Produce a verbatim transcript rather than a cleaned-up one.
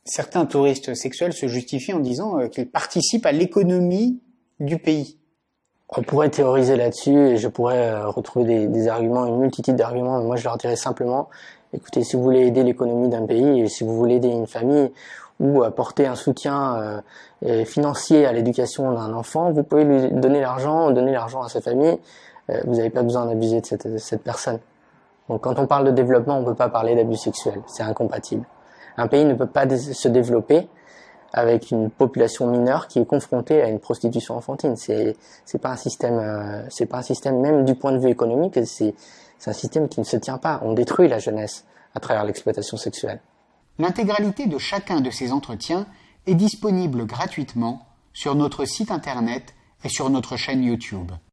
Certains touristes sexuels se justifient en disant euh, qu'ils participent à l'économie du pays. On pourrait théoriser là-dessus et je pourrais euh, retrouver des, des arguments, une multitude d'arguments. Moi, je leur dirais simplement, écoutez, si vous voulez aider l'économie d'un pays et si vous voulez aider une famille ou apporter un soutien euh, financier à l'éducation d'un enfant, vous pouvez lui donner l'argent, donner l'argent à sa famille. Euh, vous n'avez pas besoin d'abuser de cette, de cette personne. Donc, quand on parle de développement, on ne peut pas parler d'abus sexuel. C'est incompatible. Un pays ne peut pas dé- se développer avec une population mineure qui est confrontée à une prostitution enfantine. C'est, c'est pas un système, euh, c'est pas un système même du point de vue économique. C'est, c'est un système qui ne se tient pas. On détruit la jeunesse à travers l'exploitation sexuelle. L'intégralité de chacun de ces entretiens est disponible gratuitement sur notre site internet et sur notre chaîne YouTube.